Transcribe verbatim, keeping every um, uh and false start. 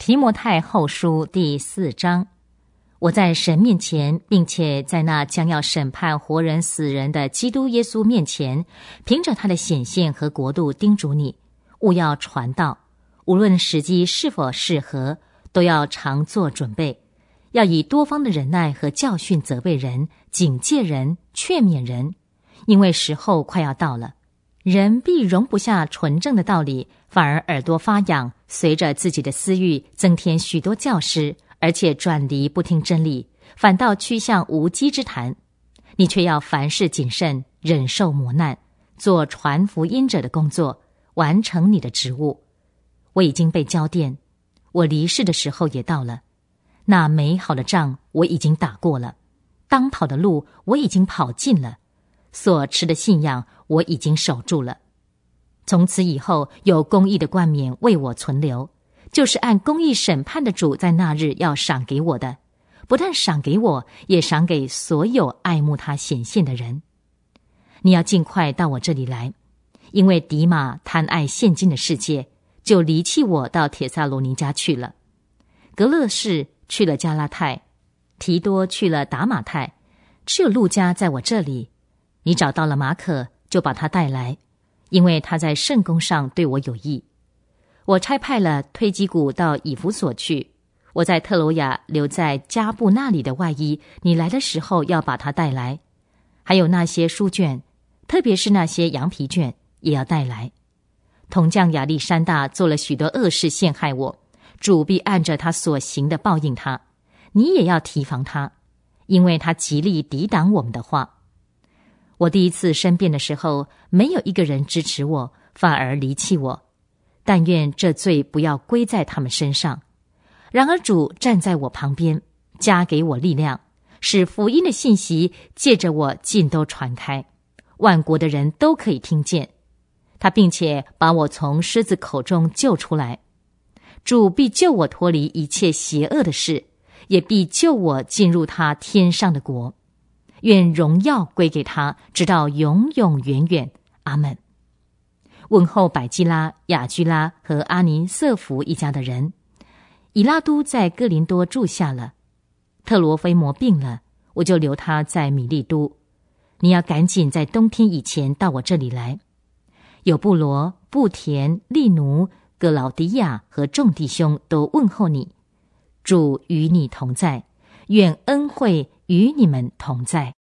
提摩太后书第四章，我在神面前，并且在那将要审判活人死人的基督耶稣面前，凭着他的显现和国度叮嘱你，务要传道，无论时机是否适合，都要常做准备，要以多方的忍耐和教训责备人，警戒人，劝勉人，因为时候快要到了。人必容不下纯正的道理，反而耳朵发痒，随着自己的私欲增添许多教师，而且转离不听真理，反倒趋向无稽之谈。你却要凡事谨慎，忍受磨难，做传福音者的工作，完成你的职务。我已经被交奠，我离世的时候也到了。那美好的仗我已经打过了，当跑的路我已经跑尽了，所持的信仰我已经守住了。从此以后，有公义的冠冕为我存留，就是按公义审判的主在那日要赏给我的，不但赏给我，也赏给所有爱慕他显现的人。你要尽快到我这里来，因为迪马贪爱现今的世界，就离弃我到帖撒罗尼迦去了。格勒士去了加拉太，提多去了达马太，只有路加在我这里。你找到了马可，就把他带来，因为他在圣工上对我有益。我差派了推基古到以弗所去，我在特罗亚留在加布那里的外衣，你来的时候要把它带来。还有那些书卷，特别是那些羊皮卷，也要带来。铜匠亚历山大做了许多恶事陷害我，主必按着他所行的报应他。你也要提防他，因为他极力抵挡我们的话。我第一次申辩的时候，没有一个人支持我，反而离弃我。但愿这罪不要归在他们身上。然而主站在我旁边，加给我力量，使福音的信息借着我尽都传开，万国的人都可以听见。他并且把我从狮子口中救出来。主必救我脱离一切邪恶的事，也必救我进入他天上的国。愿荣耀归给他，直到永永远远。阿们。问候百基拉、雅居拉和阿尼瑟弗一家的人。以拉都在哥林多住下了。特罗菲摩病了，我就留他在米利都。你要赶紧在冬天以前到我这里来。有布罗、布田、利奴、格劳迪亚和众弟兄都问候你。主与你同在，愿恩惠与你们同在。